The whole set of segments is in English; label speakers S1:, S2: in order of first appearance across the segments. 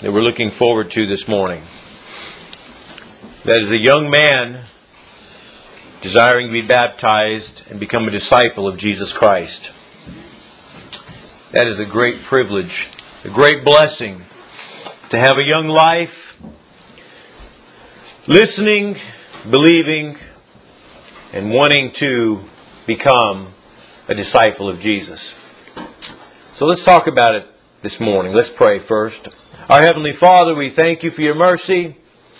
S1: that we're looking forward to this morning. That is a young man desiring to be baptized and become a disciple of Jesus Christ. That is a great privilege, a great blessing to have a young life, listening, believing, and wanting to become a disciple of Jesus. So let's talk about it this morning. Let's pray first. Our Heavenly Father, we thank You for Your mercy.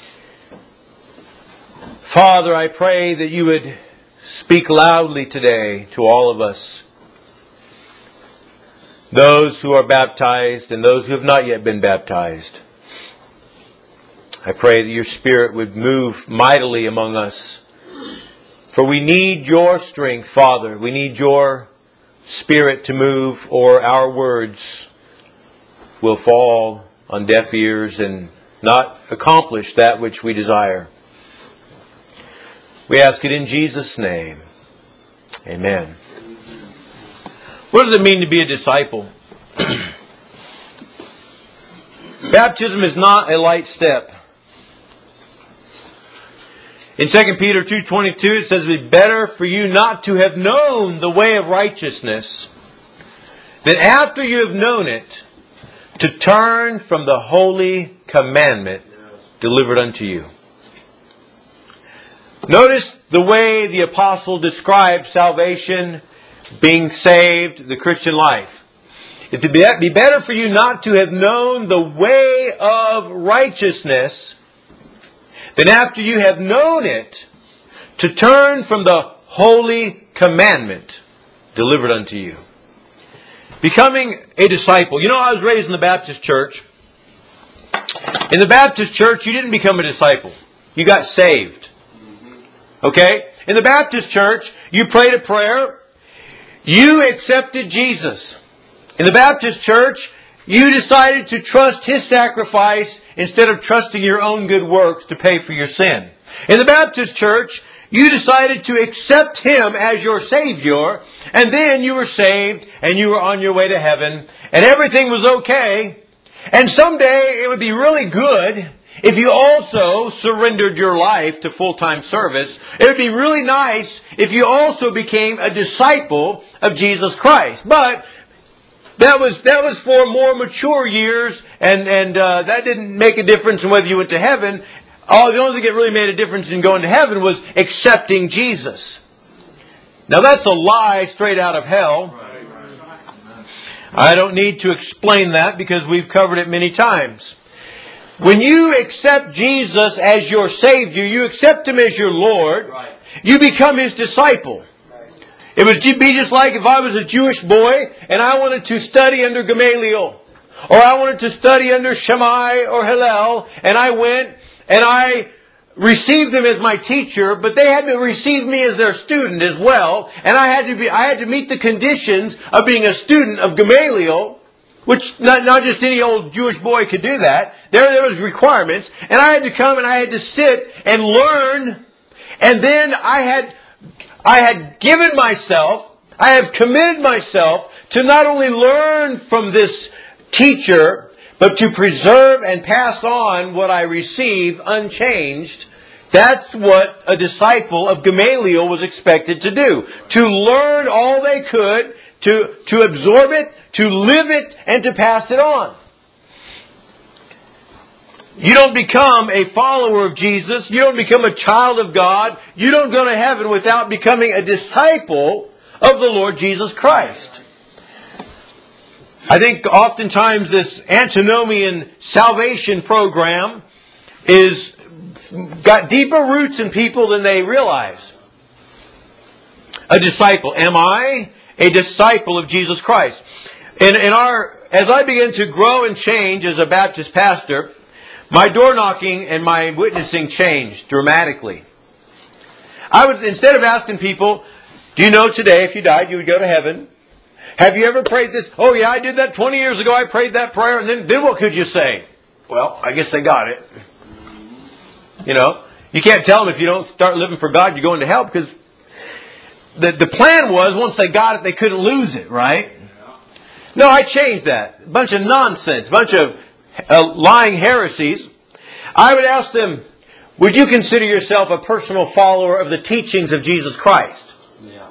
S1: Father, I pray that You would speak loudly today to all of us. Those who are baptized and those who have not yet been baptized. I pray that Your Spirit would move mightily among us. For we need Your strength, Father. We need Your Spirit to move, or our words will fall on deaf ears and not accomplish that which we desire. We ask it in Jesus' name. Amen. What does it mean to be a disciple? Baptism is not a light step. In 2 Peter 2:22 it says, "It is better for you not to have known the way of righteousness, than after you have known it, to turn from the holy commandment delivered unto you." Notice the way the apostle describes salvation, being saved, the Christian life. It would be better for you not to have known the way of righteousness, than after you have known it, to turn from the holy commandment delivered unto you. Becoming a disciple. You know, I was raised in the Baptist church. In the Baptist church, you didn't become a disciple. You got saved. Okay? In the Baptist church, you prayed a prayer. You accepted Jesus. In the Baptist church, you decided to trust His sacrifice instead of trusting your own good works to pay for your sin. In the Baptist church, you decided to accept Him as your Savior, and then you were saved, and you were on your way to heaven, and everything was okay. And someday it would be really good if you also surrendered your life to full-time service. It would be really nice if you also became a disciple of Jesus Christ. But that was for more mature years, and that didn't make a difference in whether you went to heaven. The only thing that really made a difference in going to heaven was accepting Jesus. Now that's a lie straight out of hell. I don't need to explain that because we've covered it many times. When you accept Jesus as your Savior, you accept Him as your Lord, you become His disciple. It would be just like if I was a Jewish boy and I wanted to study under Gamaliel, or I wanted to study under Shammai or Hillel, and I went and I received them as my teacher, but they had to receive me as their student as well, and I had to meet the conditions of being a student of Gamaliel, which not just any old Jewish boy could do that. There was requirements, and I had to come and I had to sit and learn, and then I had given myself, I have committed myself to not only learn from this teacher, but to preserve and pass on what I receive unchanged. That's what a disciple of Gamaliel was expected to do. To learn all they could, to absorb it, to live it, and to pass it on. You don't become a follower of Jesus. You don't become a child of God. You don't go to heaven without becoming a disciple of the Lord Jesus Christ. I think oftentimes this antinomian salvation program is got deeper roots in people than they realize. A disciple. Am I a disciple of Jesus Christ? As I began to grow and change as a Baptist pastor, my door knocking and my witnessing changed dramatically. I would, instead of asking people, do you know today if you died you would go to heaven? Have you ever prayed this? Oh yeah, I did that 20 years ago. I prayed that prayer. And then what could you say? Well, I guess they got it. You know, you can't tell them if you don't start living for God, you're going to hell, because the plan was once they got it, they couldn't lose it, right? No, I changed that. A bunch of nonsense. A bunch of lying heresies, I would ask them, would you consider yourself a personal follower of the teachings of Jesus Christ?
S2: Yeah.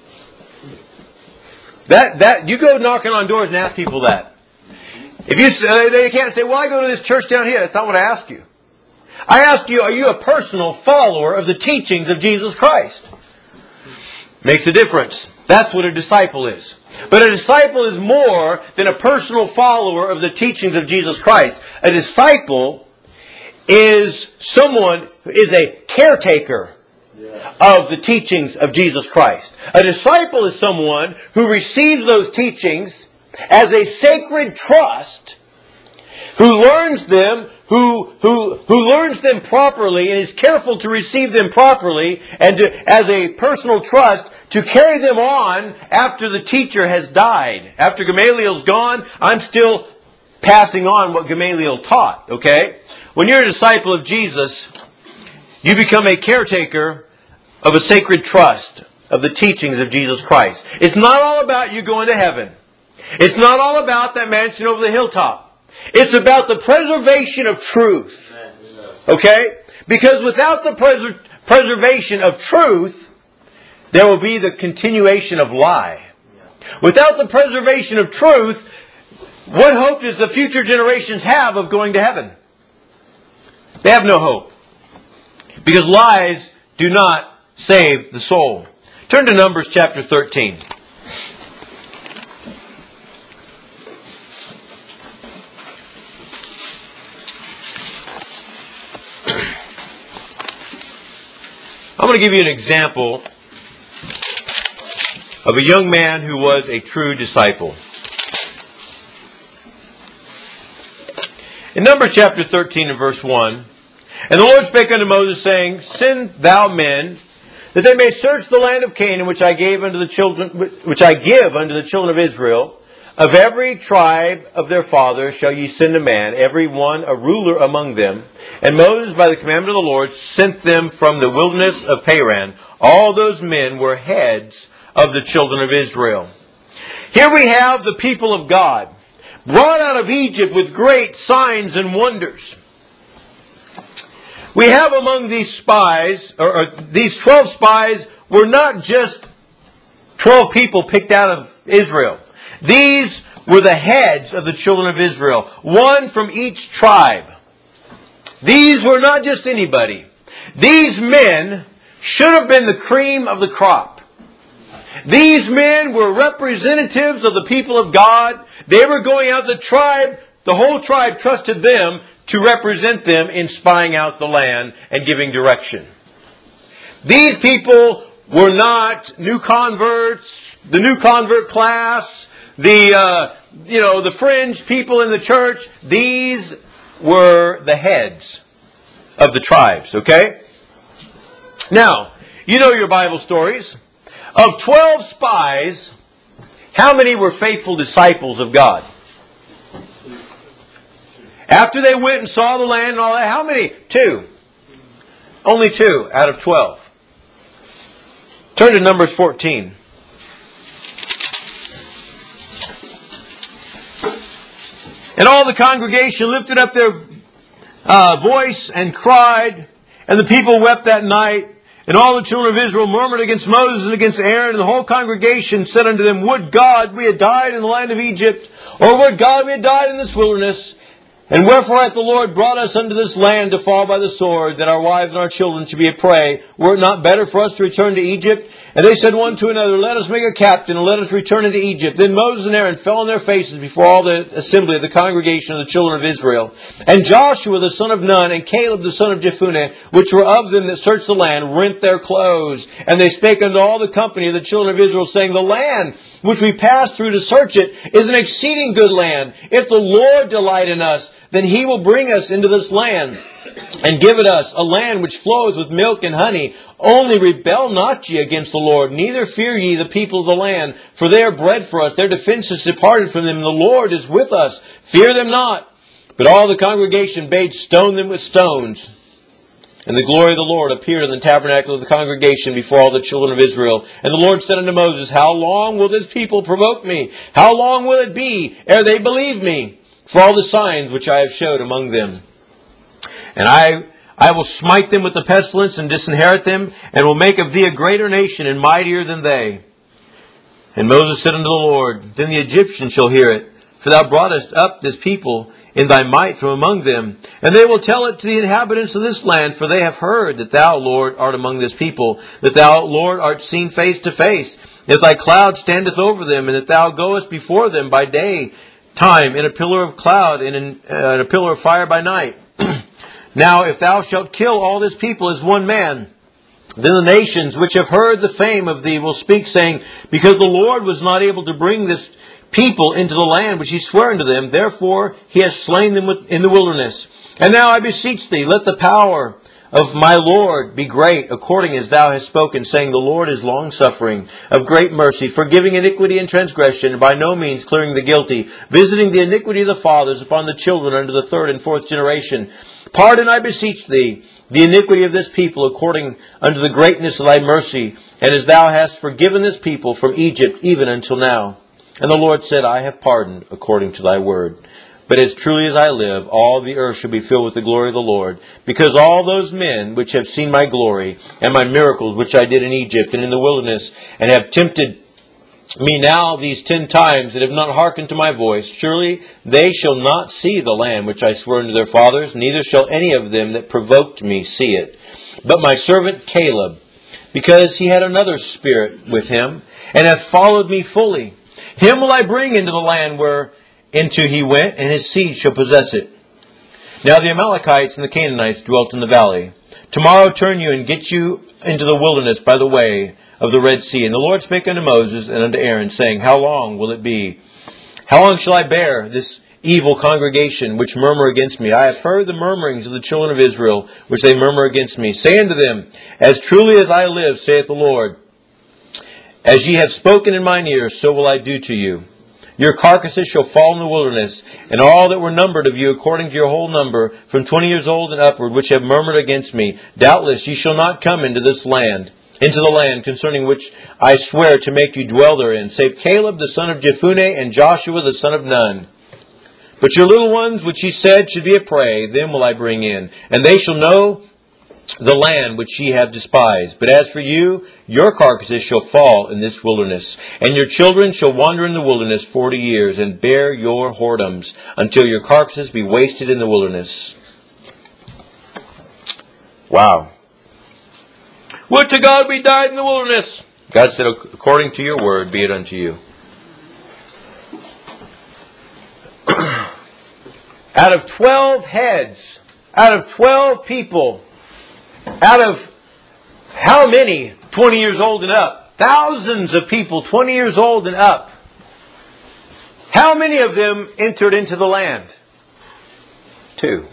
S1: That you go knocking on doors and ask people that. If you they can't say, well, I go to this church down here. That's not what I ask you. I ask you, are you a personal follower of the teachings of Jesus Christ? Makes a difference. That's what a disciple is. But a disciple is more than a personal follower of the teachings of Jesus Christ. A disciple is someone who is a caretaker of the teachings of Jesus Christ. A disciple is someone who receives those teachings as a sacred trust, who learns them, who learns them properly and is careful to receive them properly, and as a personal trust to carry them on after the teacher has died. After Gamaliel's gone, I'm still passing on what Gamaliel taught. Okay? When you're a disciple of Jesus, you become a caretaker of a sacred trust of the teachings of Jesus Christ. It's not all about you going to heaven. It's not all about that mansion over the hilltop. It's about the preservation of truth. Okay? Because without the preservation of truth, there will be the continuation of lie. Without the preservation of truth, what hope does the future generations have of going to heaven? They have no hope. Because lies do not save the soul. Turn to Numbers chapter 13. I'm going to give you an example of a young man who was a true disciple. In Numbers chapter 13 and verse 1, and the Lord spake unto Moses, saying, Send thou men, that they may search the land of Canaan, which I give unto the children of Israel. Of every tribe of their fathers shall ye send a man, every one a ruler among them. And Moses, by the commandment of the Lord, sent them from the wilderness of Paran. All those men were heads of the children of Israel. Here we have the people of God, brought out of Egypt with great signs and wonders. We have among these spies, or these 12 spies, were not just 12 people picked out of Israel. These were the heads of the children of Israel, one from each tribe. These were not just anybody. These men should have been the cream of the crop. These men were representatives of the people of God. They were going out the whole tribe trusted them to represent them in spying out the land and giving direction. These people were not new converts, the new convert class, the fringe people in the church. These were the heads of the tribes, okay? Now, you know your Bible stories. Of 12 spies, how many were faithful disciples of God? After they went and saw the land and all that, how many? 2. Only 2 out of 12. Turn to Numbers 14. And all the congregation lifted up their voice and cried, and the people wept that night. And all the children of Israel murmured against Moses and against Aaron, and the whole congregation said unto them, Would God we had died in the land of Egypt, or would God we had died in this wilderness? And wherefore hath the Lord brought us unto this land to fall by the sword, that our wives and our children should be a prey? Were it not better for us to return to Egypt? And they said one to another, Let us make a captain, and let us return into Egypt. Then Moses and Aaron fell on their faces before all the assembly of the congregation of the children of Israel. And Joshua the son of Nun, and Caleb the son of Jephunneh, which were of them that searched the land, rent their clothes. And they spake unto all the company of the children of Israel, saying, The land which we passed through to search it is an exceeding good land. If the Lord delight in us, then He will bring us into this land, and give it us, a land which floweth with milk and honey. Only rebel not ye against the Lord, neither fear ye the people of the land, for they are bread for us. Their defense is departed from them, and the Lord is with us. Fear them not. But all the congregation bade stone them with stones. And the glory of the Lord appeared in the tabernacle of the congregation before all the children of Israel. And the Lord said unto Moses, How long will this people provoke me? How long will it be ere they believe me? for all the signs which I have showed among them. And I will smite them with the pestilence and disinherit them, and will make of thee a greater nation and mightier than they. And Moses said unto the Lord, Then the Egyptians shall hear it, for thou broughtest up this people in thy might from among them. And they will tell it to the inhabitants of this land, for they have heard that thou, Lord, art among this people, that thou, Lord, art seen face to face, that thy cloud standeth over them, and that thou goest before them by day time in a pillar of cloud and in a pillar of fire by night. Now, if thou shalt kill all this people as one man, then the nations which have heard the fame of thee will speak, saying, Because the Lord was not able to bring this people into the land which he sware unto them, therefore he has slain them in the wilderness. And now I beseech thee, let the power of my Lord be great, according as thou hast spoken, saying, The Lord is long-suffering, of great mercy, forgiving iniquity and transgression, and by no means clearing the guilty, visiting the iniquity of the fathers upon the children unto the third and fourth generation. Pardon, I beseech thee, the iniquity of this people, according unto the greatness of thy mercy, and as thou hast forgiven this people from Egypt even until now. And the Lord said, I have pardoned according to thy word. But as truly as I live, all the earth shall be filled with the glory of the Lord, because all those men which have seen my glory, and my miracles which I did in Egypt and in the wilderness, and have tempted me now these 10 times, and have not hearkened to my voice, surely they shall not see the land which I swore unto their fathers, neither shall any of them that provoked me see it. But my servant Caleb, because he had another spirit with him, and hath followed me fully, him will I bring into the land whereinto he went, and his seed shall possess it. Now the Amalekites and the Canaanites dwelt in the valley. Tomorrow turn you and get you into the wilderness by the way of the Red Sea. And the Lord spake unto Moses and unto Aaron, saying, How long will it be? How long shall I bear this evil congregation which murmur against me? I have heard the murmurings of the children of Israel, which they murmur against me. Say unto them, As truly as I live, saith the Lord, as ye have spoken in mine ears, so will I do to you. Your carcasses shall fall in the wilderness, and all that were numbered of you according to your whole number, from 20 years old and upward, which have murmured against me. Doubtless ye shall not come into the land concerning which I swear to make you dwell therein, save Caleb the son of Jephunneh and Joshua the son of Nun. But your little ones, which ye said should be a prey, them will I bring in, and they shall know the land which ye have despised. But as for you, your carcasses shall fall in this wilderness, and your children shall wander in the wilderness 40 years, and bear your whoredoms, until your carcasses be wasted in the wilderness. Wow. Would to God we died in the wilderness. God said, according to your word, be it unto you. Out of 12 heads, out of 12 people, out of how many 20 years old and up? Thousands of people 20 years old and up. How many of them entered into the land? 2.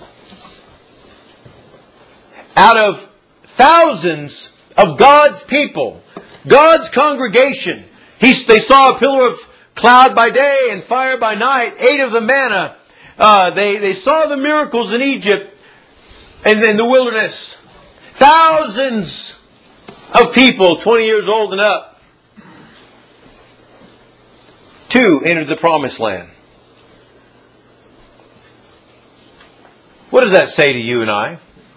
S1: Out of thousands of God's people, God's congregation, they saw a pillar of cloud by day and fire by night, ate of the manna. They saw the miracles in Egypt and in the wilderness. Thousands of people, 20 years old and up. 2 entered the promised land. What does that say to you and I?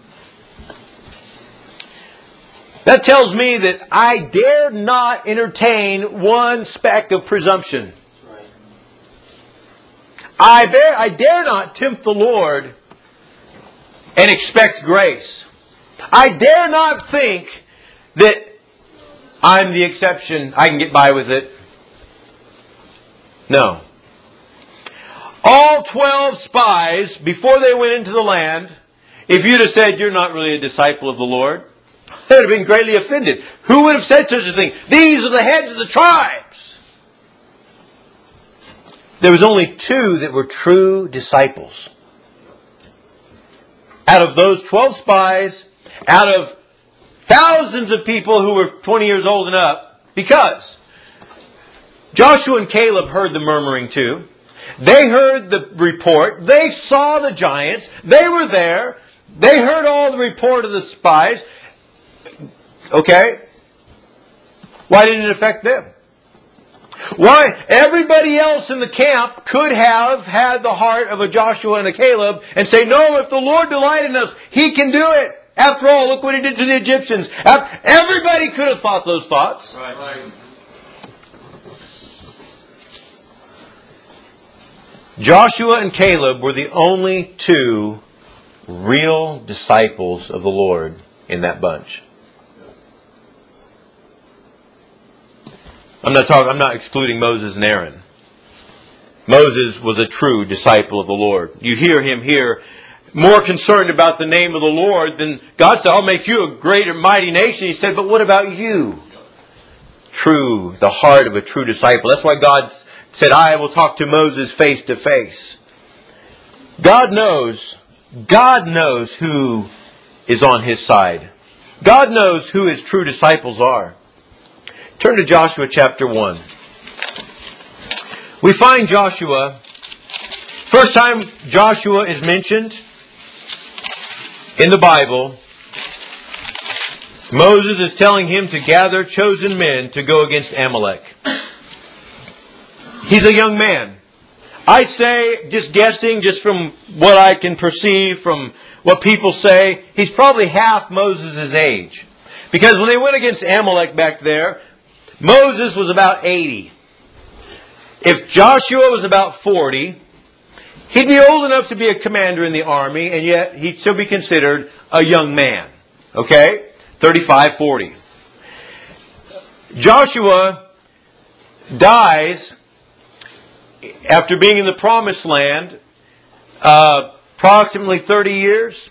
S1: That tells me that I dare not entertain one speck of presumption. I dare not tempt the Lord and expect grace. I dare not think that I'm the exception, I can get by with it. No. All 12 spies, before they went into the land, if you'd have said you're not really a disciple of the Lord, they would have been greatly offended. Who would have said such a thing? These are the heads of the tribes. There was only 2 that were true disciples. Out of those 12 spies, out of thousands of people who were 20 years old and up, because Joshua and Caleb heard the murmuring too. They heard the report. They saw the giants. They were there. They heard all the report of the spies. Okay? Why didn't it affect them? Why? Everybody else in the camp could have had the heart of a Joshua and a Caleb and say, no, if the Lord delighted in us, He can do it. After all, look what He did to the Egyptians. Everybody could have thought those thoughts.
S2: Right.
S1: Joshua and Caleb were the only two real disciples of the Lord in that bunch. I'm not excluding Moses and Aaron. Moses was a true disciple of the Lord. You hear him here more concerned about the name of the Lord than God said, I'll make you a great and mighty nation. He said, but what about you? True, the heart of a true disciple. That's why God said, I will talk to Moses face to face. God knows who is on His side. God knows who His true disciples are. Turn to Joshua chapter 1. We find Joshua, first time Joshua is mentioned in the Bible, Moses is telling him to gather chosen men to go against Amalek. He's a young man. I'd say, just guessing, just from what I can perceive, from what people say, he's probably half Moses' age. Because when they went against Amalek back there, Moses was about 80. If Joshua was about 40, he'd be old enough to be a commander in the army, and yet he'd still be considered a young man. Okay? 35, 40. Joshua dies after being in the Promised Land approximately 30 years.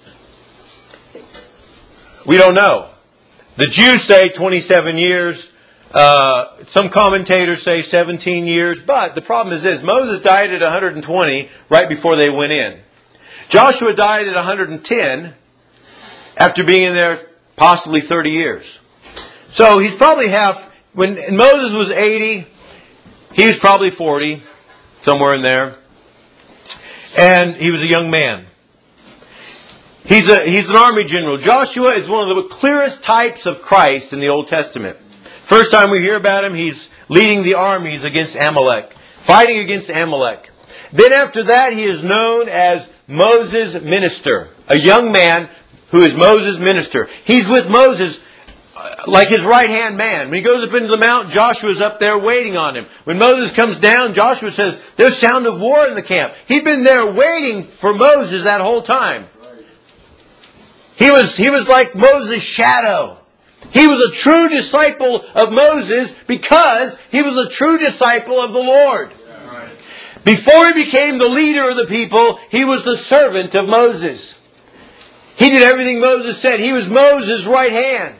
S1: We don't know. The Jews say 27 years. Some commentators say 17 years. But the problem is this. Moses died at 120 right before they went in. Joshua died at 110 after being in there possibly 30 years. So he's probably half. When Moses was 80, he was probably 40, somewhere in there. And he was a young man. He's an army general. Joshua is one of the clearest types of Christ in the Old Testament. First time we hear about him, he's leading the armies against Amalek, fighting against Amalek. Then after that, he is known as Moses' minister, a young man who is Moses' minister. He's with Moses like his right-hand man. When he goes up into the mount, Joshua's up there waiting on him. When Moses comes down, Joshua says, there's sound of war in the camp. He'd been there waiting for Moses that whole time. He was like Moses' shadow. He was a true disciple of Moses because he was a true disciple of the Lord. Before he became the leader of the people, he was the servant of Moses. He did everything Moses said. He was Moses' right hand.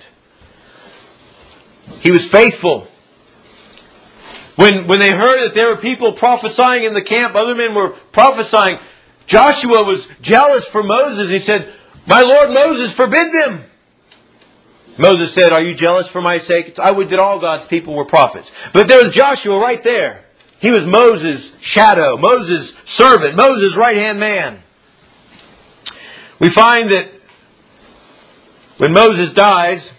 S1: He was faithful. When they heard that there were people prophesying in the camp, other men were prophesying, Joshua was jealous for Moses. He said, my Lord Moses, forbid them. Moses said, are you jealous for my sake? I would that all God's people were prophets. But there was Joshua right there. He was Moses' shadow, Moses' servant, Moses' right-hand man. We find that when Moses dies,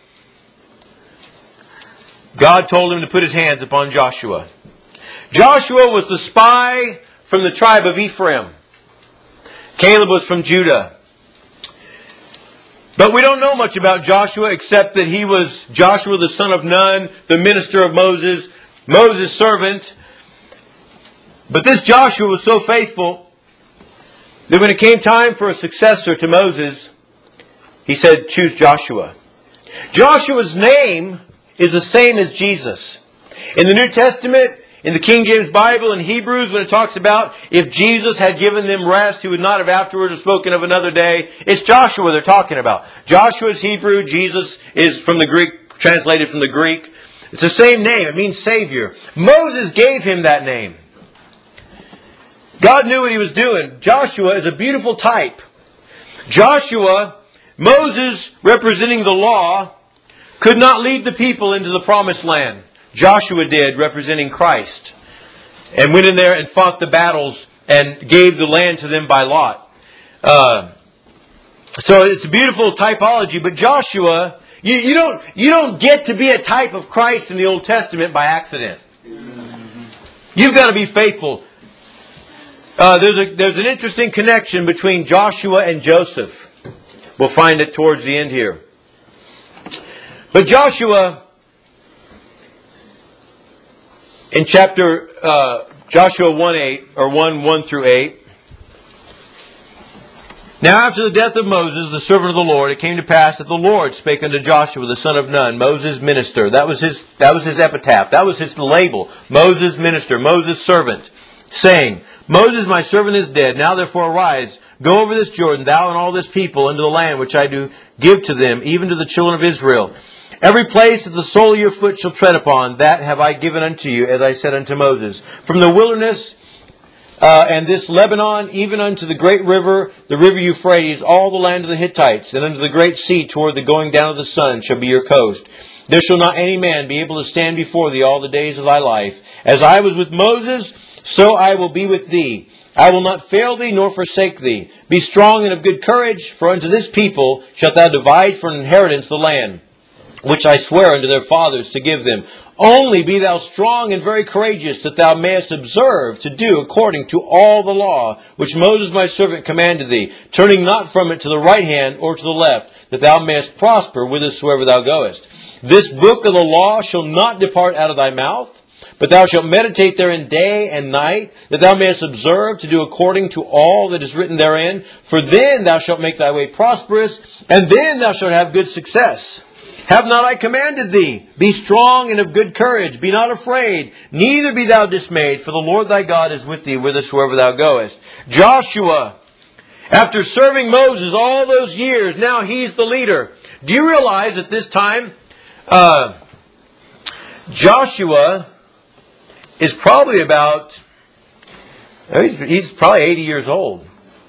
S1: God told him to put his hands upon Joshua. Joshua was the spy from the tribe of Ephraim. Caleb was from Judah. But we don't know much about Joshua except that he was Joshua the son of Nun, the minister of Moses, Moses' servant. But this Joshua was so faithful that when it came time for a successor to Moses, he said, choose Joshua. Joshua's name is the same as Jesus. In the New Testament, in the King James Bible, in Hebrews, when it talks about if Jesus had given them rest, He would not have afterwards spoken of another day. It's Joshua they're talking about. Joshua is Hebrew. Jesus is from the Greek, translated from the Greek. It's the same name. It means Savior. Moses gave him that name. God knew what He was doing. Joshua is a beautiful type. Joshua, Moses representing the law, could not lead the people into the promised land. Joshua did, representing Christ. And went in there and fought the battles and gave the land to them by lot. So it's a beautiful typology. But Joshua, you don't get to be a type of Christ in the Old Testament by accident. You've got to be faithful. There's an interesting connection between Joshua and Joseph. We'll find it towards the end here. But Joshua, in chapter Joshua 1:8 or 1 through 8. Now after the death of Moses, the servant of the Lord, it came to pass that the Lord spake unto Joshua, the son of Nun, Moses' minister. That was his epitaph. That was his label. Moses' minister, Moses' servant, saying, Moses, my servant, is dead. Now therefore arise, go over this Jordan, thou and all this people, into the land which I do give to them, even to the children of Israel. Every place that the sole of your foot shall tread upon, that have I given unto you, as I said unto Moses. From the wilderness and this Lebanon, even unto the great river, the river Euphrates, all the land of the Hittites, and unto the great sea toward the going down of the sun shall be your coast. There shall not any man be able to stand before thee all the days of thy life. As I was with Moses, so I will be with thee. I will not fail thee nor forsake thee. Be strong and of good courage, for unto this people shalt thou divide for an inheritance the land, which I swear unto their fathers to give them. Only be thou strong and very courageous, that thou mayest observe to do according to all the law, which Moses my servant commanded thee, turning not from it to the right hand or to the left, that thou mayest prosper whithersoever thou goest. This book of the law shall not depart out of thy mouth, but thou shalt meditate therein day and night, that thou mayest observe to do according to all that is written therein. For then thou shalt make thy way prosperous, and then thou shalt have good success. Have not I commanded thee? Be strong and of good courage. Be not afraid, neither be thou dismayed, for the Lord thy God is with thee whithersoever thou goest. Joshua, after serving Moses all those years, now he's the leader. Do you realize at this time, Joshua is probably about, he's probably 80 years old.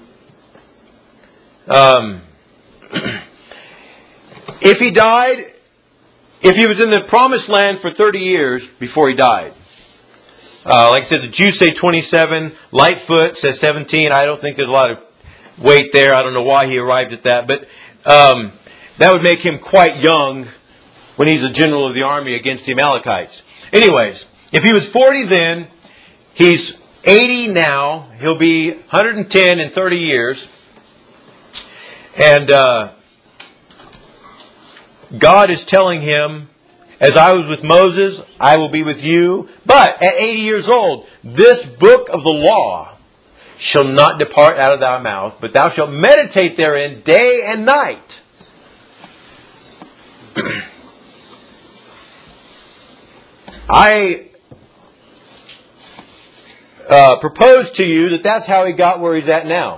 S1: If he died, if he was in the promised land for 30 years before he died. Like I said, the Jews say 27, Lightfoot says 17. I don't think there's a lot of weight there. I don't know why he arrived at that. But that would make him quite young when he's a general of the army against the Amalekites. Anyways, if he was 40 then, he's 80 now. He'll be 110 in 30 years. And God is telling him, as I was with Moses, I will be with you. But at 80 years old, this book of the law shall not depart out of thy mouth, but thou shalt meditate therein day and night. I propose to you that that's how he got where he's at now.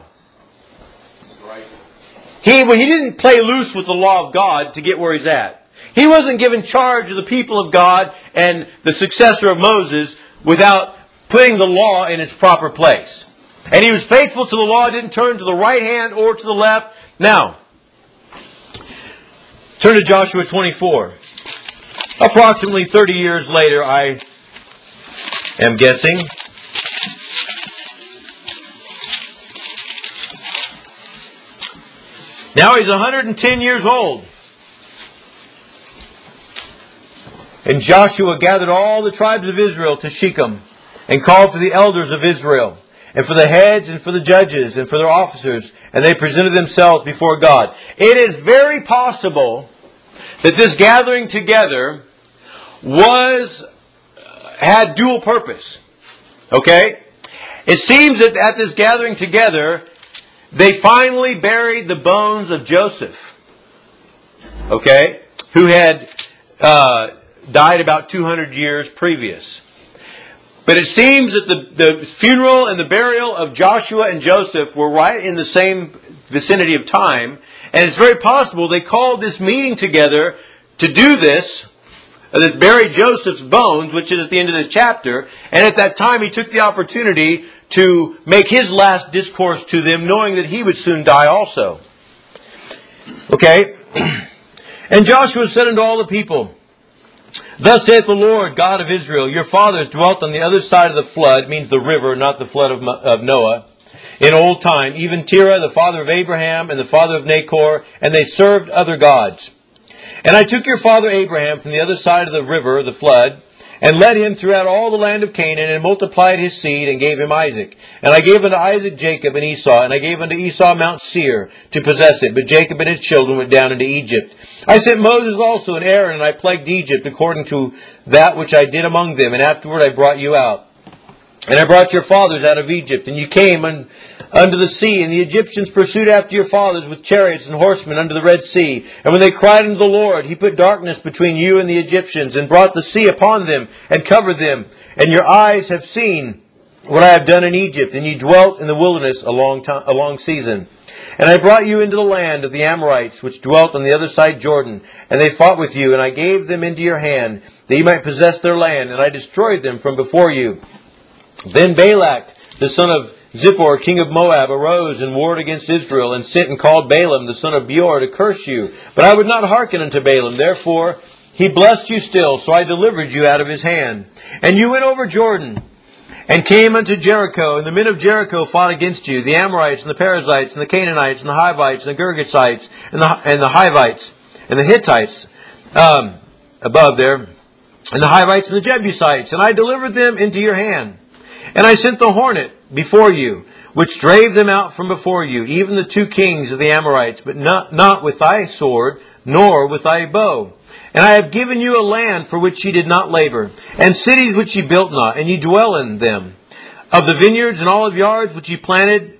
S1: He didn't play loose with the law of God to get where he's at. He wasn't given charge of the people of God and the successor of Moses without putting the law in its proper place. And he was faithful to the law, didn't turn to the right hand or to the left. Now, turn to Joshua 24. Approximately 30 years later, I am guessing. Now he's 110 years old. And Joshua gathered all the tribes of Israel to Shechem and called for the elders of Israel and for the heads and for the judges and for their officers, and they presented themselves before God. It is very possible that this gathering together had dual purpose. Okay? It seems that at this gathering together, they finally buried the bones of Joseph, okay, who had died about 200 years previous. But it seems that the funeral and the burial of Joshua and Joseph were right in the same vicinity of time, and it's very possible they called this meeting together to do this, that buried Joseph's bones, which is at the end of this chapter, and at that time he took the opportunity to make his last discourse to them, knowing that he would soon die also. Okay? And Joshua said unto all the people, Thus saith the Lord God of Israel, your fathers dwelt on the other side of the flood, means the river, not the flood of Noah, in old time, even Terah, the father of Abraham, and the father of Nachor, and they served other gods. And I took your father Abraham from the other side of the river, the flood, and led him throughout all the land of Canaan, and multiplied his seed, and gave him Isaac. And I gave unto Isaac Jacob and Esau, and I gave unto Esau Mount Seir to possess it. But Jacob and his children went down into Egypt. I sent Moses also and Aaron, and I plagued Egypt according to that which I did among them, and afterward I brought you out. And I brought your fathers out of Egypt, and you came unto the sea, and the Egyptians pursued after your fathers with chariots and horsemen unto the Red Sea. And when they cried unto the Lord, He put darkness between you and the Egyptians, and brought the sea upon them, and covered them. And your eyes have seen what I have done in Egypt, and ye dwelt in the wilderness a long season. And I brought you into the land of the Amorites, which dwelt on the other side Jordan. And they fought with you, and I gave them into your hand, that ye might possess their land, and I destroyed them from before you. Then Balak, the son of Zippor, king of Moab, arose and warred against Israel, and sent and called Balaam, the son of Beor, to curse you. But I would not hearken unto Balaam. Therefore he blessed you still, so I delivered you out of his hand. And you went over Jordan, and came unto Jericho, and the men of Jericho fought against you, the Amorites, and the Perizzites, and the Canaanites, and the Hivites, and the Girgashites, and the Hivites, and the Hittites, above there, and the Hivites, and the Jebusites, and I delivered them into your hand. And I sent the hornet before you, which drave them out from before you, even the 2 kings of the Amorites, but not with thy sword, nor with thy bow. And I have given you a land for which ye did not labor, and cities which ye built not, and ye dwell in them. Of the vineyards and olive yards which ye planted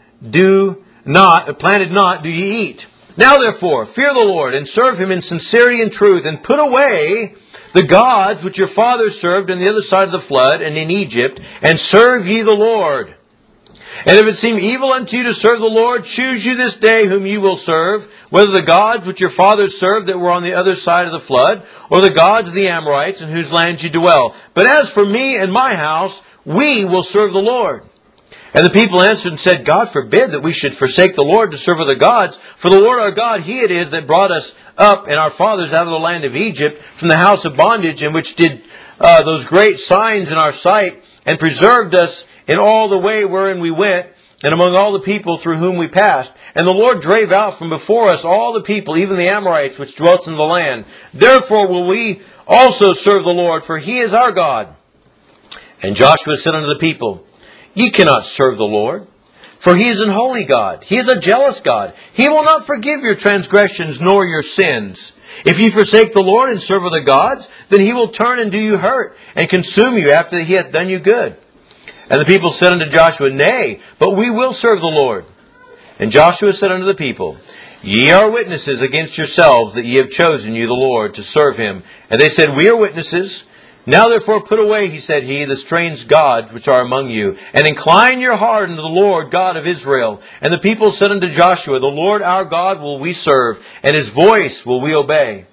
S1: not, do ye eat. Now therefore, fear the Lord, and serve Him in sincerity and truth, and put away the gods which your fathers served on the other side of the flood and in Egypt, and serve ye the Lord. And if it seem evil unto you to serve the Lord, choose you this day whom you will serve, whether the gods which your fathers served that were on the other side of the flood, or the gods of the Amorites in whose land you dwell. But as for me and my house, we will serve the Lord. And the people answered and said, God forbid that we should forsake the Lord to serve other gods. For the Lord our God, He it is that brought us up and our fathers out of the land of Egypt from the house of bondage, and which did those great signs in our sight, and preserved us in all the way wherein we went, and among all the people through whom we passed. And the Lord drave out from before us all the people, even the Amorites, which dwelt in the land. Therefore will we also serve the Lord, for He is our God. And Joshua said unto the people, Ye cannot serve the Lord, for He is an holy God. He is a jealous God. He will not forgive your transgressions nor your sins. If ye forsake the Lord and serve other gods, then He will turn and do you hurt, and consume you after He hath done you good. And the people said unto Joshua, Nay, but we will serve the Lord. And Joshua said unto the people, Ye are witnesses against yourselves that ye have chosen you the Lord to serve Him. And they said, We are witnesses. Now therefore put away, he said, the strange gods which are among you, and incline your heart unto the Lord God of Israel. And the people said unto Joshua, The Lord our God will we serve, and His voice will we obey.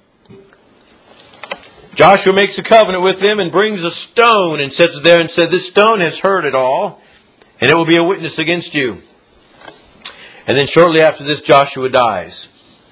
S1: Joshua makes a covenant with them and brings a stone and sets it there and said, This stone has heard it all, and it will be a witness against you. And then shortly after this, Joshua dies.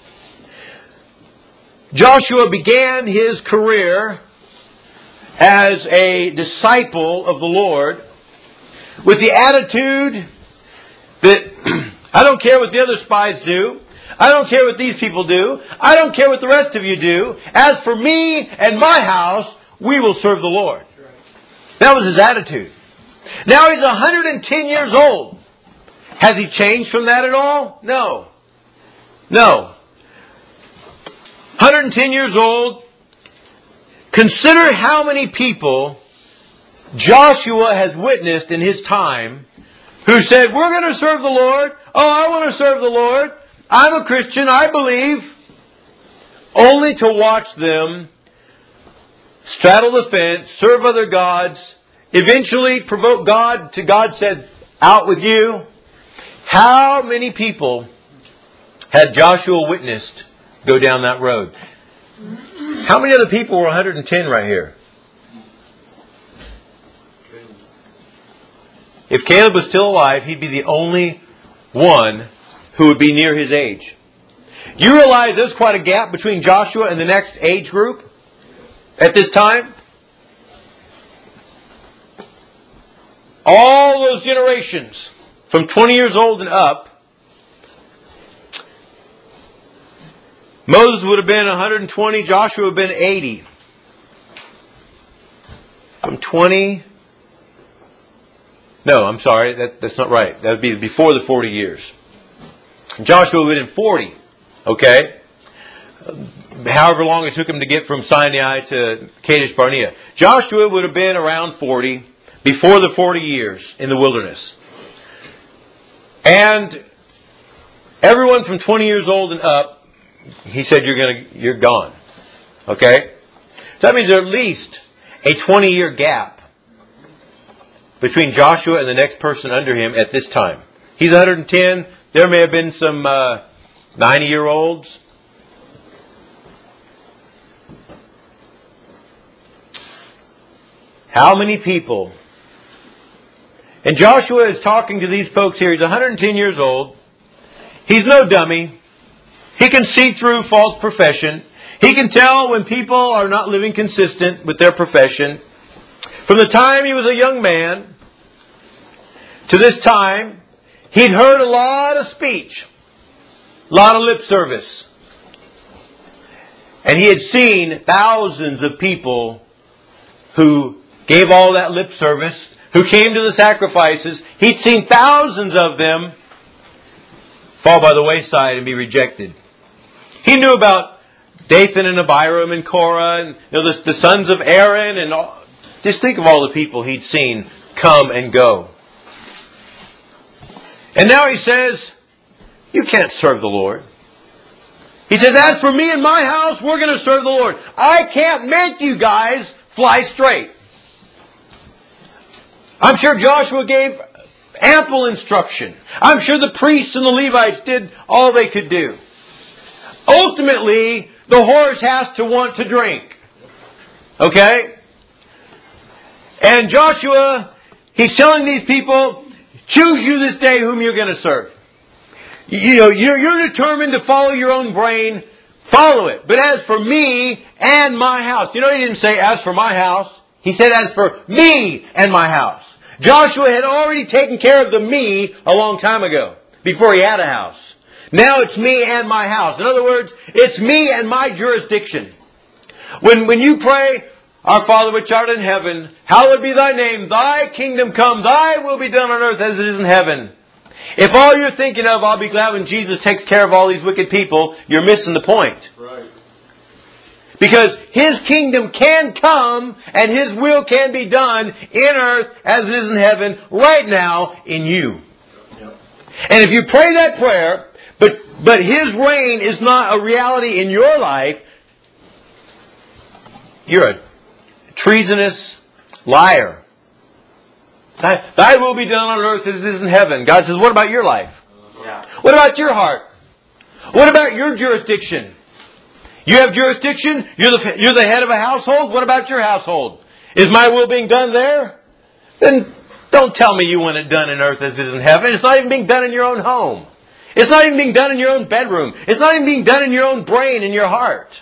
S1: Joshua began his career as a disciple of the Lord with the attitude that I don't care what the other spies do. I don't care what these people do. I don't care what the rest of you do. As for me and my house, we will serve the Lord. That was his attitude. Now he's 110 years old. Has he changed from that at all? No. 110 years old. Consider how many people Joshua has witnessed in his time who said, We're going to serve the Lord. Oh, I want to serve the Lord. I'm a Christian. I believe. Only to watch them straddle the fence, serve other gods, eventually provoke God to God said, Out with you. How many people had Joshua witnessed go down that road? How many other people were 110 right here? If Caleb was still alive, he'd be the only one who would be near his age. You realize there's quite a gap between Joshua and the next age group at this time? All those generations from 20 years old and up, Moses would have been 120, Joshua would have been 80. from 20... No, I'm sorry, that's not right. That would be before the 40 years. Joshua would have been 40, okay? However long it took him to get from Sinai to Kadesh Barnea. Joshua would have been around 40, before the 40 years in the wilderness. And everyone from 20 years old and up, he said, you're gone. Okay? So that means there's at least a 20-year gap between Joshua and the next person under him at this time. He's 110. There may have been some 90-year-olds. How many people? And Joshua is talking to these folks here. He's 110 years old. He's no dummy. He can see through false profession. He can tell when people are not living consistent with their profession. From the time he was a young man to this time, he'd heard a lot of speech, a lot of lip service. And he had seen thousands of people who gave all that lip service, who came to the sacrifices. He'd seen thousands of them fall by the wayside and be rejected. He knew about Dathan and Abiram and Korah and the sons of Aaron and all. Just think of all the people he'd seen come and go. And now he says, you can't serve the Lord. He says, as for me and my house, we're going to serve the Lord. I can't make you guys fly straight. I'm sure Joshua gave ample instruction. I'm sure the priests and the Levites did all they could do. Ultimately, the horse has to want to drink. Okay? And Joshua, he's telling these people, choose you this day whom you're going to serve. You're determined to follow your own brain, follow it. But as for me and my house, he didn't say as for my house. He said as for me and my house. Joshua had already taken care of the me a long time ago, before he had a house. Now it's me and my house. In other words, it's me and my jurisdiction. When you pray, our Father which art in heaven, hallowed be thy name, thy kingdom come, thy will be done on earth as it is in heaven. If all you're thinking of, I'll be glad when Jesus takes care of all these wicked people, you're missing the point.
S2: Right.
S1: Because His kingdom can come and His will can be done in earth as it is in heaven right now in you.
S2: Yep.
S1: And if you pray that prayer, but His reign is not a reality in your life, you're a treasonous liar. Thy will be done on earth as it is in heaven. God says, what about your life?
S2: Yeah.
S1: What about your heart? What about your jurisdiction? You have jurisdiction? You're the head of a household? What about your household? Is my will being done there? Then don't tell me you want it done in earth as it is in heaven. It's not even being done in your own home. It's not even being done in your own bedroom. It's not even being done in your own brain, in your heart.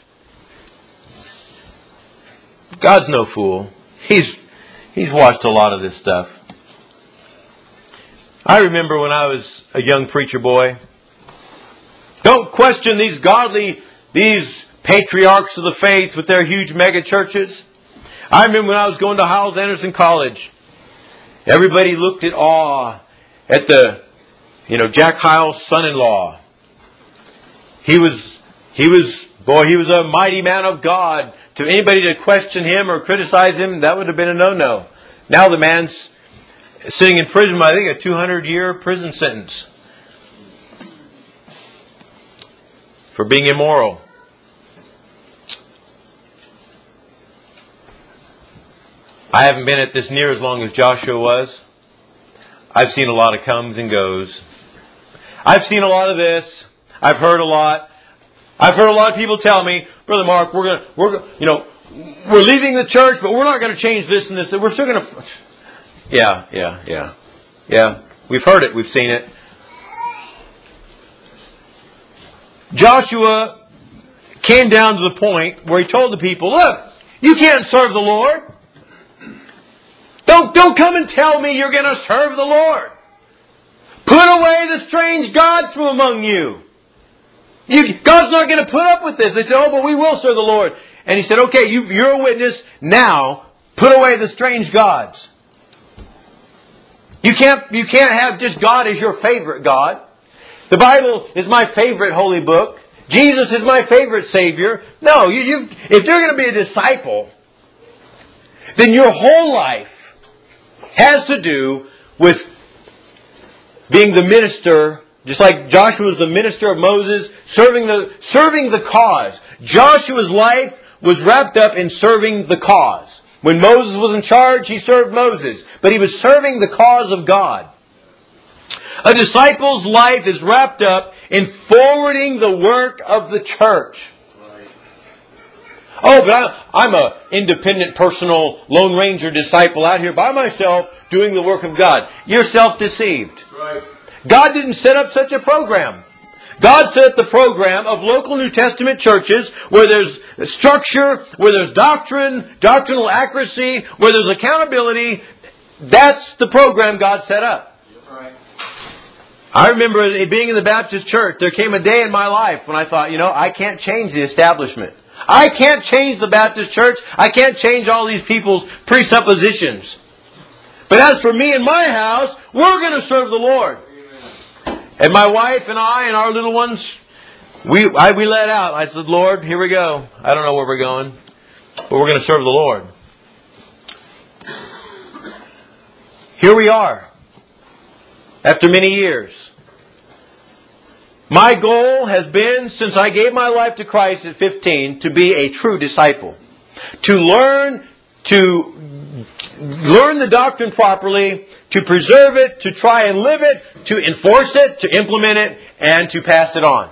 S1: God's no fool. He's watched a lot of this stuff. I remember when I was a young preacher boy. Don't question these patriarchs of the faith with their huge mega churches. I remember when I was going to Hyles Anderson College. Everybody looked at awe at the, Jack Hyles' son-in-law. He was a mighty man of God. To anybody to question him or criticize him, that would have been a no-no. Now the man's sitting in prison, I think, a 200-year prison sentence for being immoral. I haven't been at this near as long as Joshua was. I've seen a lot of comes and goes. I've seen a lot of this. I've heard a lot. I've heard a lot of people tell me, Brother Mark, we're leaving the church, but we're not going to change this and this. We're still going to. Yeah. We've heard it. We've seen it. Joshua came down to the point where he told the people, look, you can't serve the Lord. Don't come and tell me you're going to serve the Lord. Put away the strange gods from among you. God's not going to put up with this. They said, but we will serve the Lord. And he said, okay, you're a witness. Now, Put away the strange gods. You can't have just God as your favorite God. The Bible is my favorite holy book. Jesus is my favorite Savior. No, if you're going to be a disciple, then your whole life has to do with being the minister, just like Joshua was the minister of Moses, serving the cause. Joshua's life was wrapped up in serving the cause. When Moses was in charge, he served Moses, but he was serving the cause of God. A disciple's life is wrapped up in forwarding the work of the church. Oh, but I'm an independent, personal, Lone Ranger disciple out here by myself doing the work of God. You're self-deceived.
S2: Right.
S1: God didn't set up such a program. God set up the program of local New Testament churches where there's structure, where there's doctrine, doctrinal accuracy, where there's accountability. That's the program God set up.
S2: Right.
S1: I remember it being in the Baptist church. There came a day in my life when I thought, I can't change the establishment. I can't change the Baptist church. I can't change all these people's presuppositions. But as for me and my house, we're going to serve the Lord. And my wife and I and our little ones, we let out. I said, Lord, here we go. I don't know where we're going, but we're going to serve the Lord. Here we are, after many years. My goal has been, since I gave my life to Christ at 15, to be a true disciple. To learn the doctrine properly, to preserve it, to try and live it, to enforce it, to implement it, and to pass it on.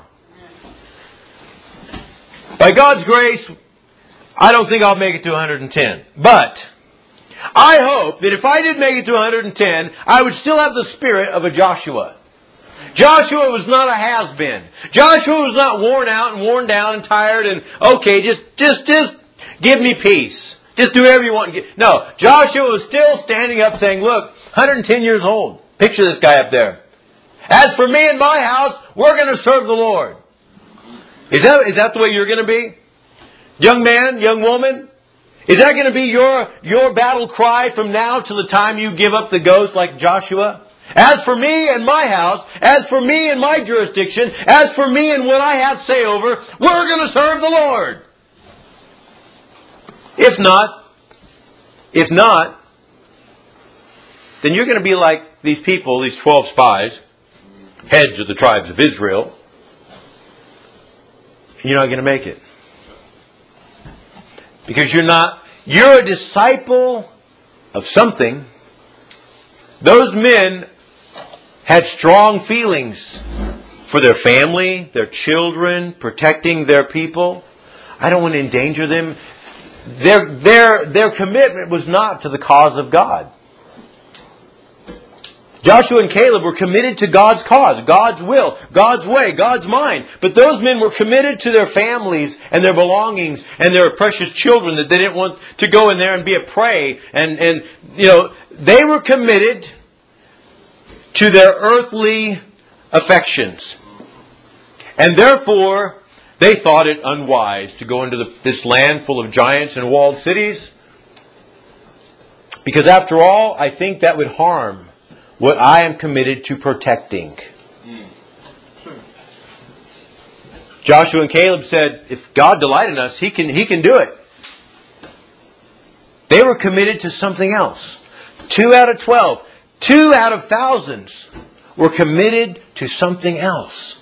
S1: By God's grace, I don't think I'll make it to 110. But I hope that if I did make it to 110, I would still have the spirit of a Joshua. Joshua was not a has-been. Joshua was not worn out and worn down and tired and, okay, just give me peace. Just do whatever you want. No, Joshua was still standing up saying, look, 110 years old. Picture this guy up there. As for me and my house, we're going to serve the Lord. Is that the way you're going to be? Young man, young woman? Is that going to be your battle cry from now till the time you give up the ghost like Joshua? As for me and my house, as for me and my jurisdiction, as for me and what I have say over, we're going to serve the Lord. If not, then you're going to be like these people, these 12 spies, heads of the tribes of Israel, and you're not going to make it. Because you're a disciple of something. Those men had strong feelings for their family, their children, protecting their people. I don't want to endanger them. Their commitment was not to the cause of God. Joshua and Caleb were committed to God's cause, God's will, God's way, God's mind. But those men were committed to their families and their belongings and their precious children that they didn't want to go in there and be a prey. And they were committed to their earthly affections. And therefore, they thought it unwise to go into this land full of giants and walled cities. Because after all, I think that would harm what I am committed to protecting. Joshua and Caleb said, if God delight in us, He can do it. They were committed to something else. 2 out of 12, 2 out of thousands were committed to something else.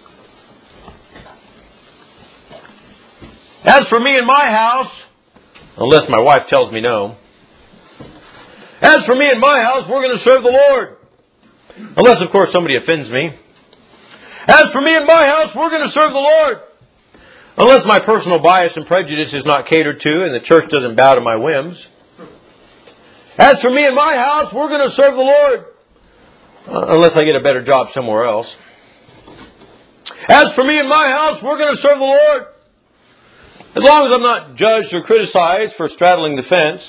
S1: As for me and my house, unless my wife tells me no, as for me and my house, we're going to serve the Lord. Unless, of course, somebody offends me. As for me and my house, we're going to serve the Lord. Unless my personal bias and prejudice is not catered to and the church doesn't bow to my whims. As for me and my house, we're going to serve the Lord. Unless I get a better job somewhere else. As for me and my house, we're going to serve the Lord. As long as I'm not judged or criticized for straddling the fence.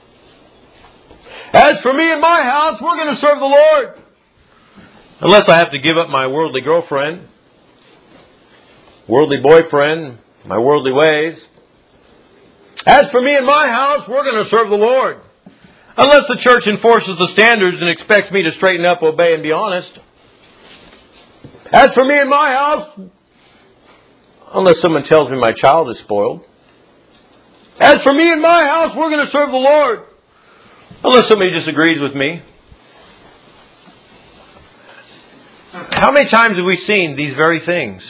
S1: As for me and my house, we're going to serve the Lord. Unless I have to give up my worldly girlfriend, worldly boyfriend, my worldly ways. As for me and my house, we're going to serve the Lord. Unless the church enforces the standards and expects me to straighten up, obey, and be honest. As for me and my house, unless someone tells me my child is spoiled. As for me and my house, we're going to serve the Lord. Unless somebody disagrees with me. How many times have we seen these very things?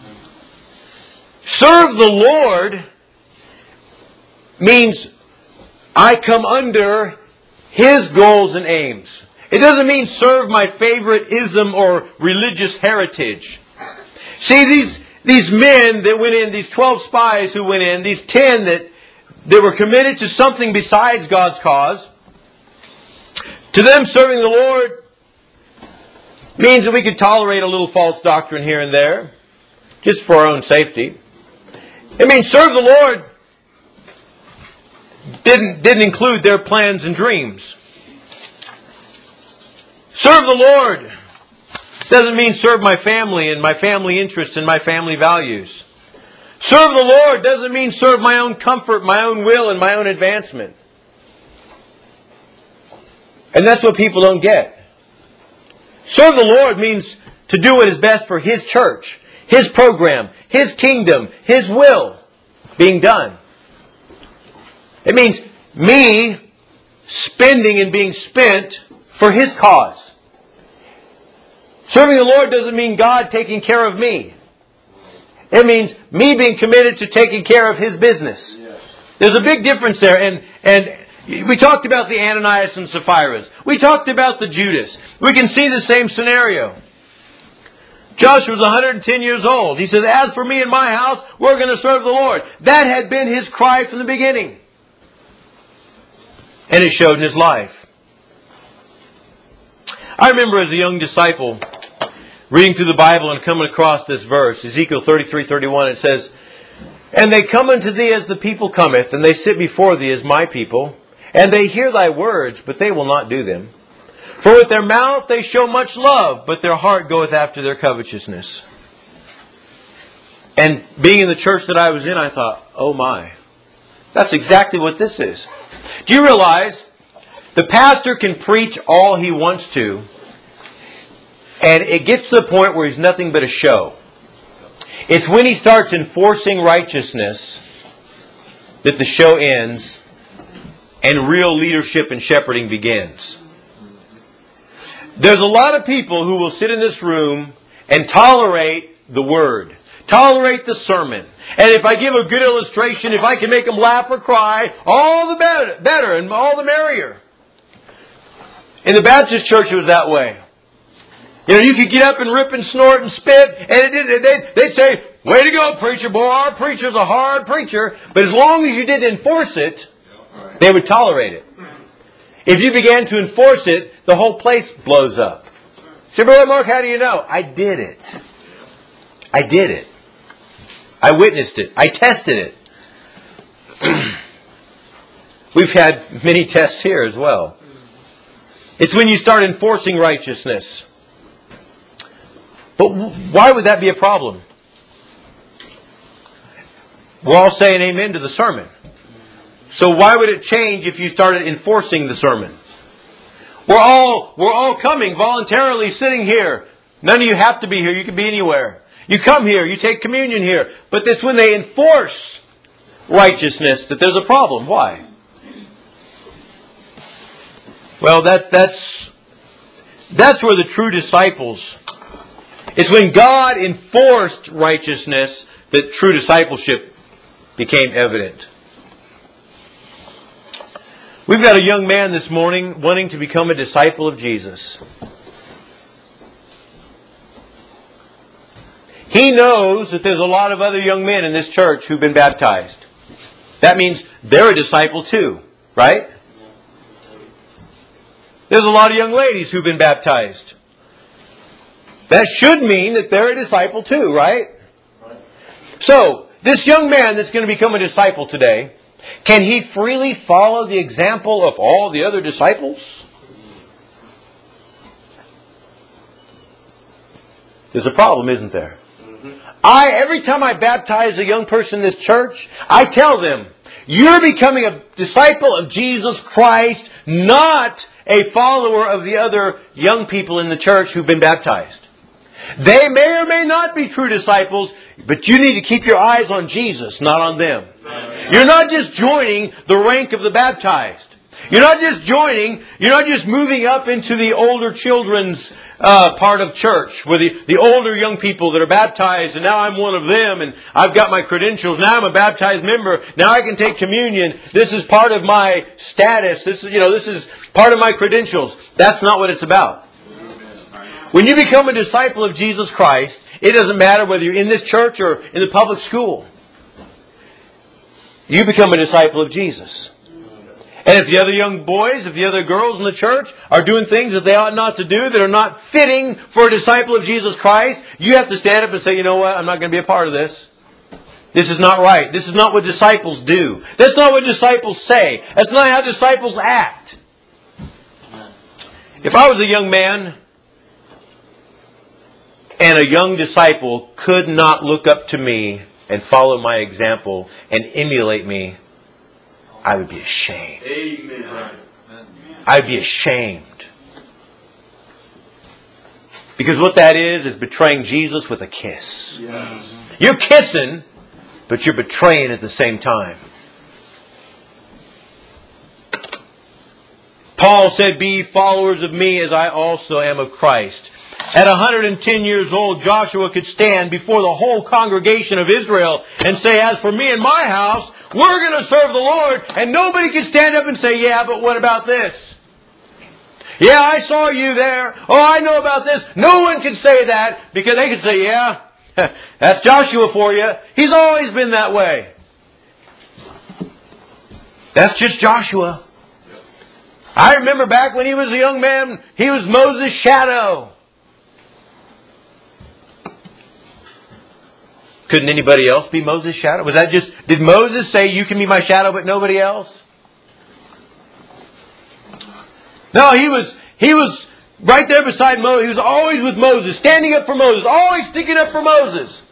S1: Serve the Lord means I come under His goals and aims. It doesn't mean serve my favorite ism or religious heritage. See, these men that went in, these 12 spies who went in, these 10 that were committed to something besides God's cause, to them serving the Lord means that we could tolerate a little false doctrine here and there, just for our own safety. It means serve the Lord didn't include their plans and dreams. Serve the Lord doesn't mean serve my family and my family interests and my family values. Serve the Lord doesn't mean serve my own comfort, my own will, and my own advancement. And that's what people don't get. Serve the Lord means to do what is best for His church, His program, His kingdom, His will being done. It means me spending and being spent for His cause. Serving the Lord doesn't mean God taking care of me. It means me being committed to taking care of His business. Yes. There's a big difference there. And we talked about the Ananias and Sapphira. We talked about the Judas. We can see the same scenario. Joshua was 110 years old. He said, as for me and my house, we're going to serve the Lord. That had been his cry from the beginning. And it showed in his life. I remember as a young disciple reading through the Bible and coming across this verse, Ezekiel 33:31, it says, and they come unto thee as the people cometh, and they sit before thee as my people, and they hear thy words, but they will not do them. For with their mouth they show much love, but their heart goeth after their covetousness. And being in the church that I was in, I thought, oh my, that's exactly what this is. Do you realize the pastor can preach all he wants to, and it gets to the point where he's nothing but a show. It's when he starts enforcing righteousness that the show ends and real leadership and shepherding begins. There's a lot of people who will sit in this room and tolerate the word, tolerate the sermon. And if I give a good illustration, if I can make them laugh or cry, all the better and all the merrier. In the Baptist church, it was that way. You know, you could get up and rip and snort and spit, and they'd say, way to go, preacher, boy, our preacher's a hard preacher. But as long as you didn't enforce it, they would tolerate it. If you began to enforce it, the whole place blows up. Say, Brother Mark, how do you know? I did it. I did it. I witnessed it. I tested it. We've had many tests here as well. It's when you start enforcing righteousness. But why would that be a problem? We're all saying amen to the sermon. So why would it change if you started enforcing the sermon? We're all coming voluntarily sitting here. None of you have to be here. You can be anywhere. You come here. You take communion here. But it's when they enforce righteousness that there's a problem. Why? Well, that's where the true disciples... It's when God enforced righteousness that true discipleship became evident. We've got a young man this morning wanting to become a disciple of Jesus. He knows that there's a lot of other young men in this church who've been baptized. That means they're a disciple too, right? There's a lot of young ladies who've been baptized. That should mean that they're a disciple too, right? So, this young man that's going to become a disciple today, can he freely follow the example of all the other disciples? There's a problem, isn't there? Every time I baptize a young person in this church, I tell them, You're becoming a disciple of Jesus Christ, not a follower of the other young people in the church who've been baptized. They may or may not be true disciples, but you need to keep your eyes on Jesus, not on them. You're not just joining the rank of the baptized. You're not just moving up into the older children's part of church, where the older young people that are baptized, and now I'm one of them, and I've got my credentials, now I'm a baptized member, now I can take communion, this is part of my status, this is part of my credentials. That's not what it's about. When you become a disciple of Jesus Christ, it doesn't matter whether you're in this church or in the public school. You become a disciple of Jesus. And if the other young boys, if the other girls in the church are doing things that they ought not to do, that are not fitting for a disciple of Jesus Christ, you have to stand up and say, you know what, I'm not going to be a part of this. This is not right. This is not what disciples do. That's not what disciples say. That's not how disciples act. If I was a young man and a young disciple could not look up to me and follow my example and emulate me, I would be ashamed. Amen. I'd be ashamed. Because what that is betraying Jesus with a kiss. Yes. You're kissing, but you're betraying at the same time. Paul said, "Be ye followers of me as I also am of Christ." At 110 years old, Joshua could stand before the whole congregation of Israel and say, "As for me and my house, we're going to serve the Lord." And nobody could stand up and say, "Yeah, but what about this? Yeah, I saw you there. Oh, I know about this." No one could say that, because they could say, "Yeah, that's Joshua for you. He's always been that way. That's just Joshua. I remember back when he was a young man, he was Moses' shadow." Couldn't anybody else be Moses' shadow? Was that just, did Moses say, "You can be my shadow, but nobody else"? No, he was right there beside Moses. He was always with Moses, standing up for Moses, always sticking up for Moses.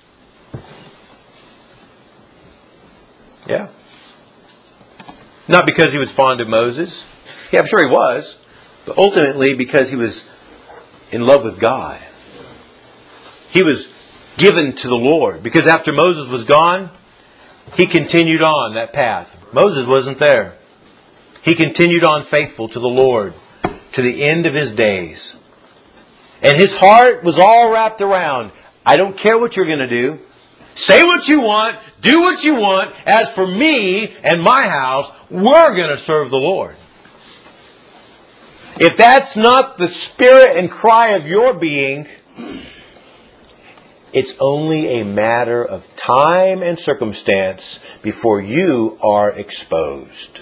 S1: Yeah. Not because he was fond of Moses. Yeah, I'm sure he was. But ultimately because he was in love with God. He was given to the Lord. Because after Moses was gone, he continued on that path. Moses wasn't there. He continued on faithful to the Lord to the end of his days. And his heart was all wrapped around, I don't care what you're going to do. Say what you want. Do what you want. As for me and my house, we're going to serve the Lord. If that's not the spirit and cry of your being, it's only a matter of time and circumstance before you are exposed.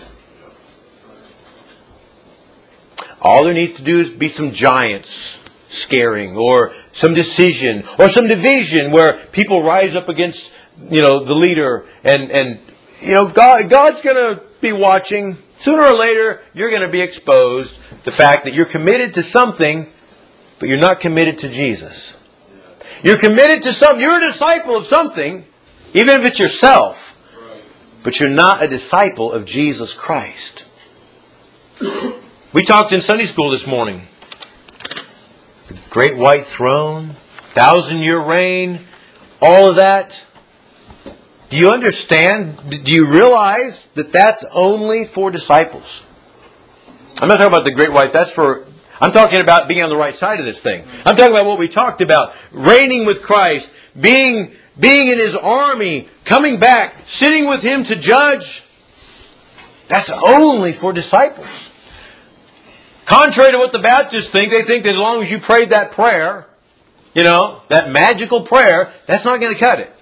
S1: All there needs to do is be some giants scaring, or some decision, or some division where people rise up against, the leader, and God's going to be watching. Sooner or later, you're going to be exposed. The fact that you're committed to something, but you're not committed to Jesus. You're committed to something. You're a disciple of something, even if it's yourself. But you're not a disciple of Jesus Christ. We talked in Sunday school this morning. The great white throne, 1,000-year reign, all of that. Do you understand? Do you realize that that's only for disciples? I'm not talking about the great white. I'm talking about being on the right side of this thing. I'm talking about what we talked about. Reigning with Christ. Being in His army. Coming back. Sitting with Him to judge. That's only for disciples. Contrary to what the Baptists think, they think that as long as you prayed that prayer, that magical prayer, that's not going to cut it.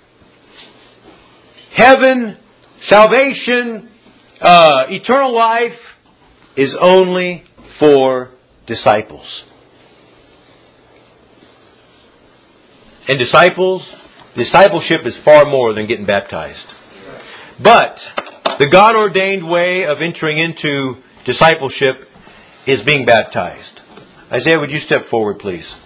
S1: Heaven, salvation, eternal life is only for disciples. And discipleship is far more than getting baptized. But the God-ordained way of entering into discipleship is being baptized. Isaiah, would you step forward, please?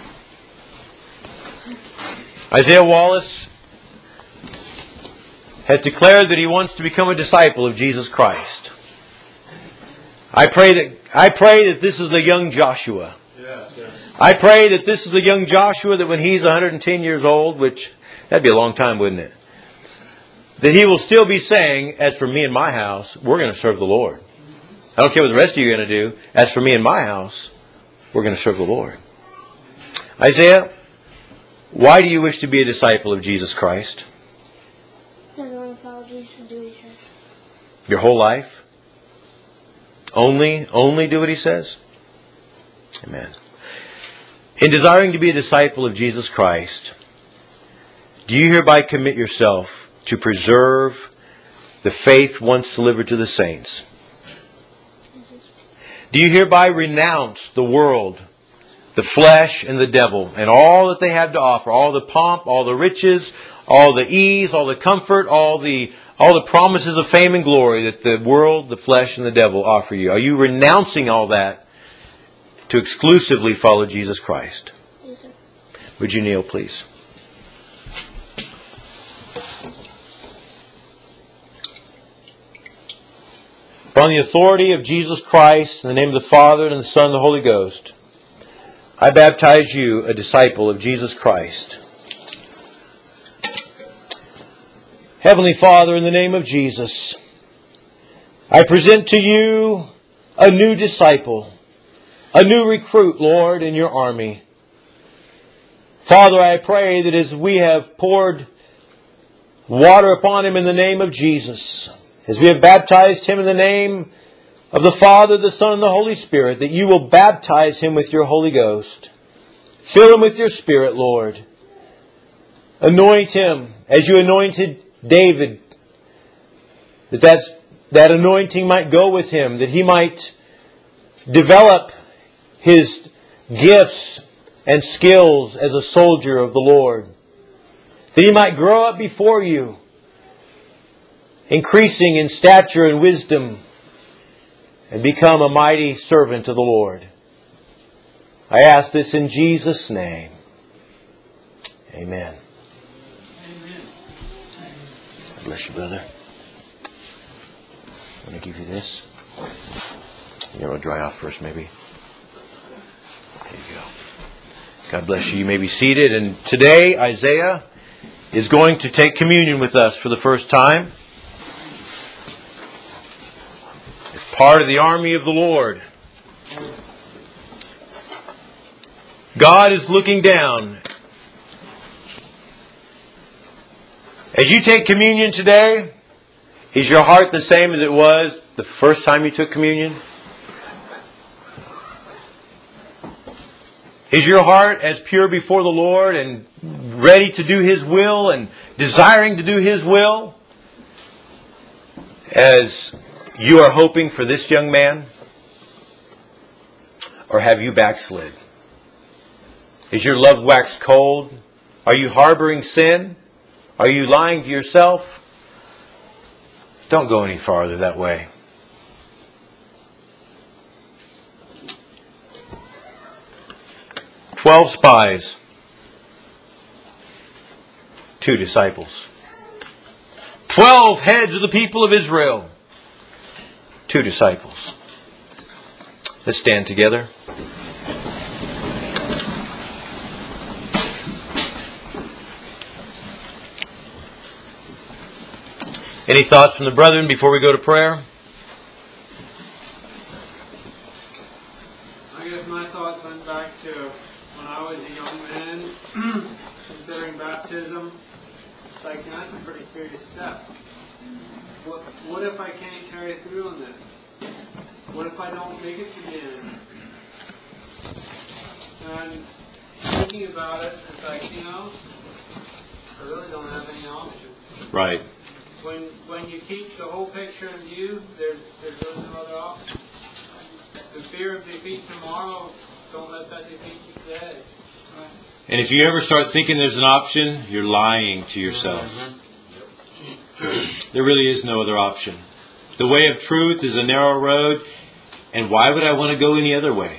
S1: Isaiah Wallace has declared that he wants to become a disciple of Jesus Christ. I pray that this is the young Joshua. I pray that this is the young Joshua that when he's 110 years old, which that'd be a long time, wouldn't it? That he will still be saying, as for me and my house, we're going to serve the Lord. I don't care what the rest of you are going to do. As for me and my house, we're going to serve the Lord. Isaiah, why do you wish to be a disciple of Jesus Christ?
S2: Because I want to follow Jesus and do what He says.
S1: Your whole life? Only do what He says? Amen. In desiring to be a disciple of Jesus Christ, do you hereby commit yourself to preserve the faith once delivered to the saints? Do you hereby renounce the world, the flesh, and the devil, and all that they have to offer, all the pomp, all the riches, all the ease, all the comfort, all the promises of fame and glory that the world, the flesh, and the devil offer you? Are you renouncing all that to exclusively follow Jesus Christ?
S2: Yes, sir.
S1: Would you kneel, please? Upon the authority of Jesus Christ, in the name of the Father, and the Son, and the Holy Ghost, I baptize you a disciple of Jesus Christ. Heavenly Father, in the name of Jesus, I present to you a new disciple, a new recruit, Lord, in your army. Father, I pray that as we have poured water upon him in the name of Jesus, as we have baptized him in the name of the Father, the Son, and the Holy Spirit, that you will baptize him with your Holy Ghost. Fill him with your Spirit, Lord. Anoint him as you anointed David, that anointing might go with him, that he might develop his gifts and skills as a soldier of the Lord, that he might grow up before you, increasing in stature and wisdom, and become a mighty servant of the Lord. I ask this in Jesus' name. Amen. God bless you, brother. I'm going to give you this. You want to dry off first, maybe? There you go. God bless you. You may be seated. And today, Isaiah is going to take communion with us for the first time. As part of the army of the Lord. God is looking down. As you take communion today, is your heart the same as it was the first time you took communion? Is your heart as pure before the Lord and ready to do His will and desiring to do His will as you are hoping for this young man? Or have you backslid? Is your love waxed cold? Are you harboring sin? Are you lying to yourself? Don't go any farther that way. 12 spies, 2 disciples. 12 heads of the people of Israel, 2 disciples. Let's stand together. Any thoughts from the brethren before we go to prayer?
S3: I guess my thoughts went back to when I was a young man, considering baptism. It's like, that's a pretty serious step. What if I can't carry through on this? What if I don't make it to the end? And thinking about it, it's like, I really don't have any option.
S1: Right.
S3: When you keep the whole picture in view, there's really no other option. The fear of defeat tomorrow, don't let that defeat you today. Right.
S1: And if you ever start thinking there's an option, you're lying to yourself. There really is no other option. The way of truth is a narrow road, and why would I want to go any other way?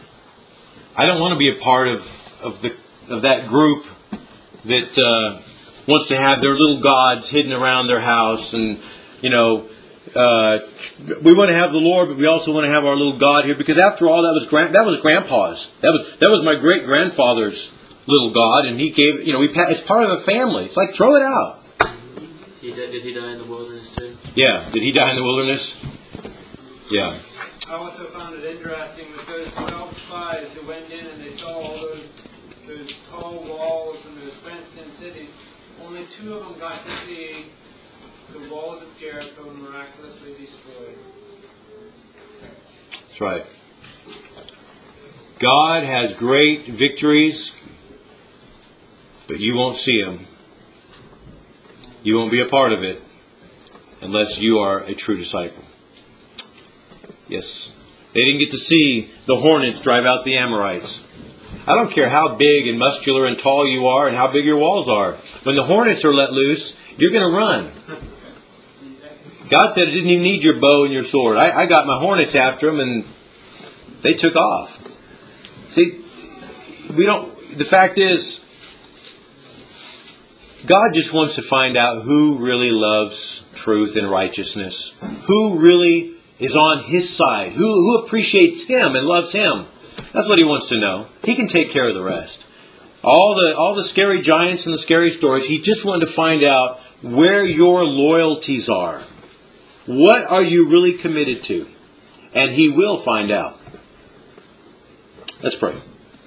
S1: I don't want to be a part of that group that wants to have their little gods hidden around their house, and we want to have the Lord, but we also want to have our little God here, because after all, that was Grandpa's. That was my great grandfather's little God, and he gave it's part of a family. It's like, throw it out.
S4: Did he die in the wilderness too?
S1: Yeah. Did he die in the wilderness? Yeah.
S3: I also found it interesting with those 12 spies who went in and they saw all those tall walls and those fenced-in cities. Only 2 of them got to see the walls of Jericho miraculously destroyed.
S1: That's right. God has great victories, but you won't see them. You won't be a part of it unless you are a true disciple. Yes. They didn't get to see the hornets drive out the Amorites. I don't care how big and muscular and tall you are and how big your walls are. When the hornets are let loose, you're going to run. God said it didn't even need your bow and your sword. I got my hornets after them and they took off. See, the fact is, God just wants to find out who really loves truth and righteousness. Who really is on His side. Who appreciates Him and loves Him. That's what He wants to know. He can take care of the rest. All the scary giants and the scary stories, He just wanted to find out where your loyalties are. What are you really committed to? And He will find out. Let's pray.